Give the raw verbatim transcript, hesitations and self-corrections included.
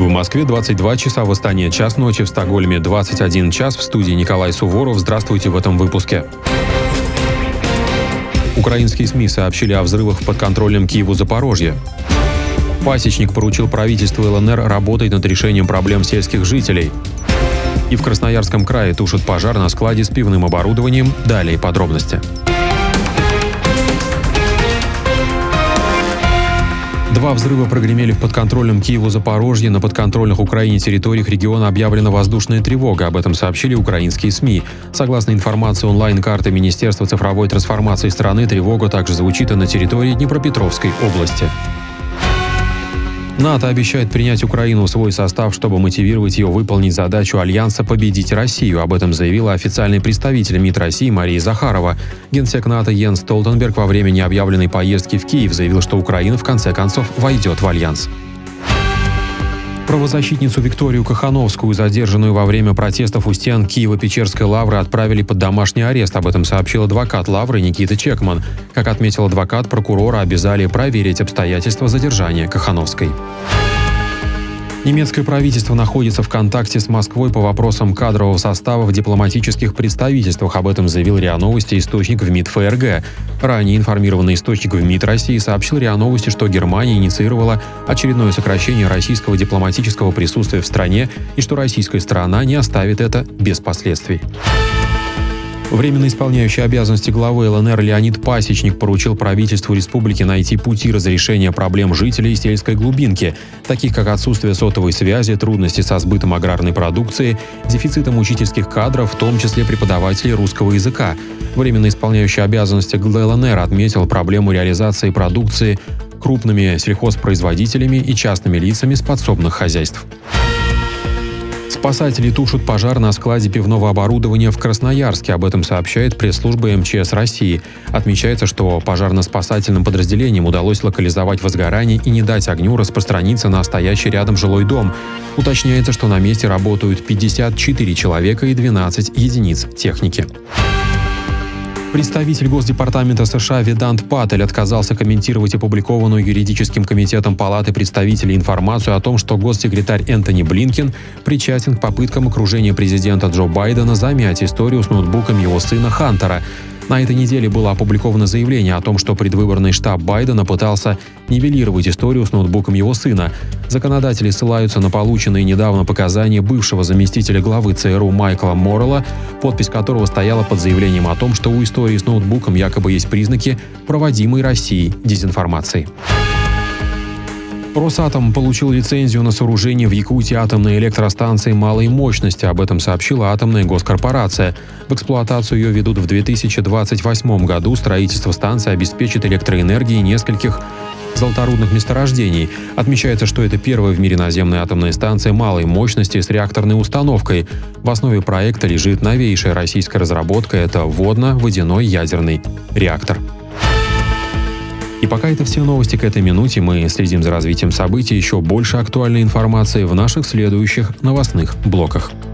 В Москве двадцать два часа, в Астане час ночи, в Стокгольме двадцать один час. В студии Николай Суворов. Здравствуйте в этом выпуске. Украинские СМИ сообщили о взрывах в подконтрольном Киеву Запорожье. Пасечник поручил правительству ЛНР работать над решением проблем сельских жителей. И в Красноярском крае тушат пожар на складе с пивным оборудованием. Далее подробности. Два взрыва прогремели в подконтрольном Киеву Запорожье. На подконтрольных Украине территориях региона объявлена воздушная тревога. Об этом сообщили украинские СМИ. Согласно информации онлайн-карты Министерства цифровой трансформации страны, тревога также звучит и на территории Днепропетровской области. НАТО обещает принять Украину в свой состав, чтобы мотивировать ее выполнить задачу Альянса победить Россию. Об этом заявила официальный представитель МИД России Мария Захарова. Генсек НАТО Йенс Столтенберг во время необъявленной поездки в Киев заявил, что Украина в конце концов войдет в Альянс. Правозащитницу Викторию Кохановскую, задержанную во время протестов у стен Киево-Печерской лавры, отправили под домашний арест. Об этом сообщил адвокат лавры Никита Чекман. Как отметил адвокат, прокурора обязали проверить обстоятельства задержания Кохановской. Немецкое правительство находится в контакте с Москвой по вопросам кадрового состава в дипломатических представительствах. Об этом заявил РИА Новости источник в МИД ФРГ. Ранее информированный источник в МИД России сообщил РИА Новости, что Германия инициировала очередное сокращение российского дипломатического присутствия в стране и что российская сторона не оставит это без последствий. Временно исполняющий обязанности главы ЛНР Леонид Пасечник поручил правительству республики найти пути разрешения проблем жителей сельской глубинки, таких как отсутствие сотовой связи, трудности со сбытом аграрной продукции, дефицитом учительских кадров, в том числе преподавателей русского языка. Временно исполняющий обязанности главы ЛНР отметил проблему реализации продукции крупными сельхозпроизводителями и частными лицами с подсобных хозяйств. Спасатели тушат пожар на складе пивного оборудования в Красноярске. Об этом сообщает пресс-служба МЧС России. Отмечается, что пожарно-спасательным подразделениям удалось локализовать возгорание и не дать огню распространиться на стоящий рядом жилой дом. Уточняется, что на месте работают пятьдесят четыре человека и двенадцать единиц техники. Представитель Госдепартамента США Ведант Патель отказался комментировать опубликованную юридическим комитетом Палаты представителей информацию о том, что госсекретарь Энтони Блинкен причастен к попыткам окружения президента Джо Байдена замять историю с ноутбуком его сына Хантера. На этой неделе было опубликовано заявление о том, что предвыборный штаб Байдена пытался нивелировать историю с ноутбуком его сына. Законодатели ссылаются на полученные недавно показания бывшего заместителя главы ЦРУ Майкла Моррелла, подпись которого стояла под заявлением о том, что у истории с ноутбуком якобы есть признаки проводимой Россией дезинформации. Росатом получил лицензию на сооружение в Якутии атомной электростанции малой мощности. Об этом сообщила атомная госкорпорация. В эксплуатацию ее ведут в две тысячи двадцать восьмом году. Строительство станции обеспечит электроэнергией нескольких золоторудных месторождений. Отмечается, что это первая в мире наземная атомная станция малой мощности с реакторной установкой. В основе проекта лежит новейшая российская разработка – это водно-водяной ядерный реактор. И пока это все новости к этой минуте, мы следим за развитием событий. Еще больше актуальной информации в наших следующих новостных блоках.